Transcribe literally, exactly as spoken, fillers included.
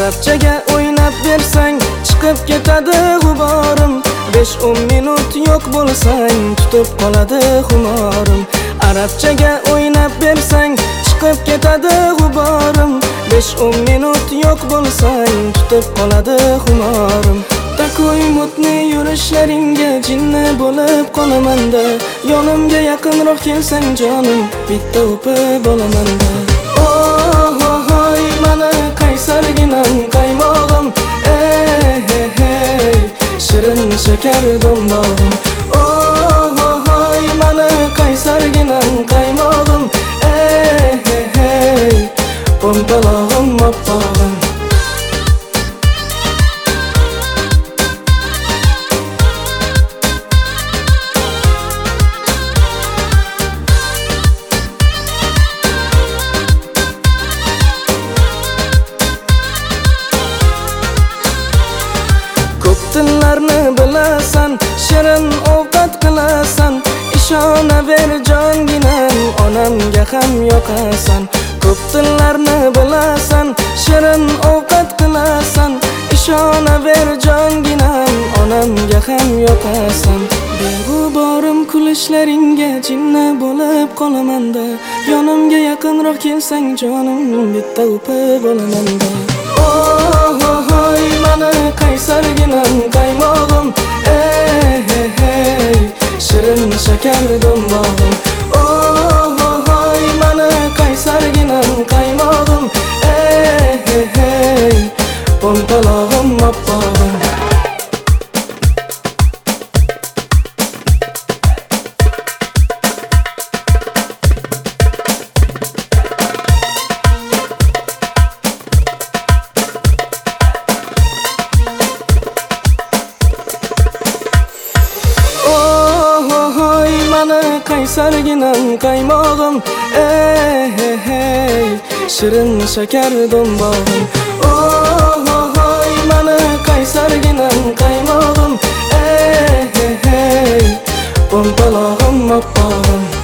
Arabchaga o'ynab bersang chiqib ketadi g'uborim. besh o'n minut yo'q bo'lsang tutib qoladi xumorim. Arabchaga o'ynab bersang chiqib ketadi g'uborim. besh o'n minut yo'q bo'lsang tutib qoladi xumorim. Takoy mutni yurishlaringga jinni bo'lib qolaman-da. Yonimga yaqinroq kelsang jonim, bitta o'pib olaman-da. Oh oh hoy mana qaysarginam qaymog'im. Eh eh eh shirin shakar do'mbog'im. Oh oh hoy mana qaysarginam qaymog'im. Eh eh eh pompalog'im oppog'im. Tillarni bilasan, shirin ovqat qilasan. Ishonaver jonginam, onamga ham yoqasan. Ko'p tillarni bilasan, shirin ovqat qilasan. Ishonaver jonginam, onamga ham yoqasan. Beg'uborim kulishlaringga jinni bo'lib qolaman-da. Yonimga yaqinroq kelsang jonim, bitta o'pib olaman-da. Oh oh hoy mana qaysarginam qaymog'im. Eh eh eh shirin shakar do'mbog'im. Oh oh hoy mana qaysarginam qaymog'im. Eh eh eh pompalog'im oppog'im. Qaysarginam qaymog'im. Eh eh eh shirin shakar do'mbog'im. Oh oh hoy mana qaysarginam qaymog'im. Eh eh eh pompalog'im oppog'im.